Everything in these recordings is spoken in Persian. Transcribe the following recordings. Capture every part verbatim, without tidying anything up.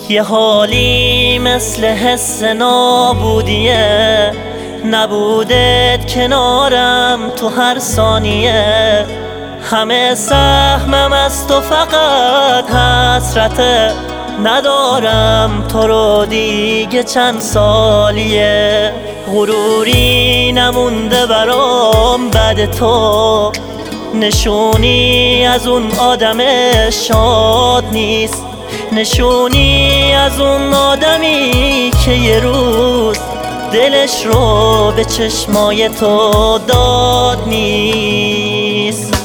یه حالی مثل حس نابودیه، نبودت کنارم تو هر ثانیه. همه سهمم از تو فقط حسرته، ندارم تو رو دیگه چند سالیه. غروری نمونده برام بعد تو، نشونی از اون آدم شاد نیست، نشونی از اون آدمی که یه روز دلش رو به چشمای تو داد نیست.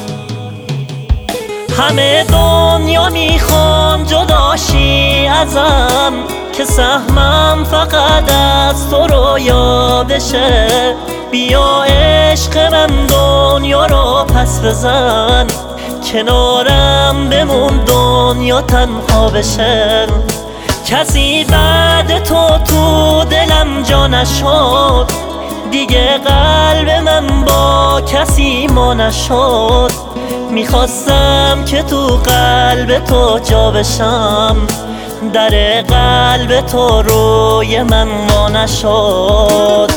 همه دنیا میخوان جداشی ازم، که سهمم فقط از تو رویا بشه. بیا عشق من دنیا رو پس بزن، کنارم بمون دنیا تنها بشه. کسی بعد تو تو دلم جا نشد، دیگه قلب من با کسی ما نشد. میخواستم که تو قلب تو جا بشم، در قلب تو روی من ما نشد.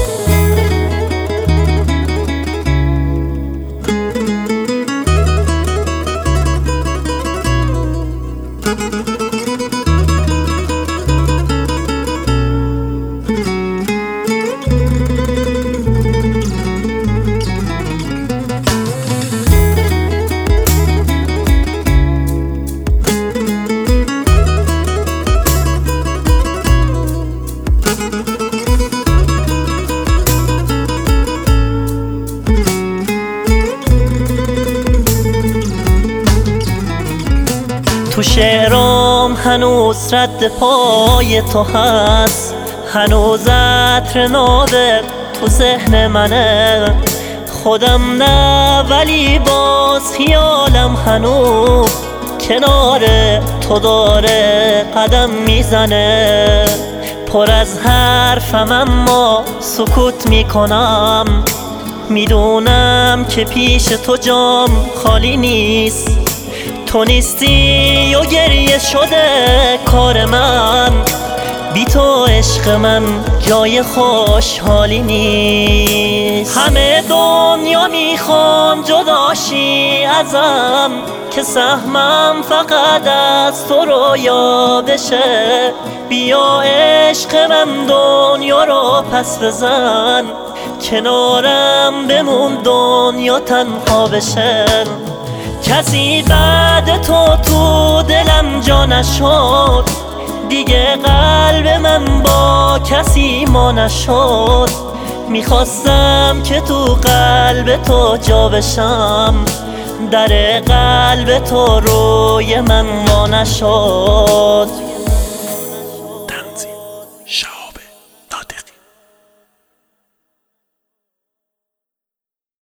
تو شعرام هنوز رد پای تو هست، هنوز عطر نابت تو ذهن منه. خودم نه ولی باز خیالم هنوز کنار تو داره قدم میزنه. پر از حرفم اما سکوت میکنم، میدونم که پیش تو جام خالی نیست. تو نیستی و گریه شده کار من، بی تو عشق من جای خوشحالی نیست. همه دنیا میخوان جداشی ازم، که سهمم فقط از تو رویا بشه. بیا عشق من دنیا رو پس بزن، کنارم بمون دنیا تنها بشه. کسی بعد تو تو دلم جا نشد، دیگه قلب من با کسی ما نشد. میخواستم که تو قلب تو جا بشم، در قلب تو روی من ما نشد.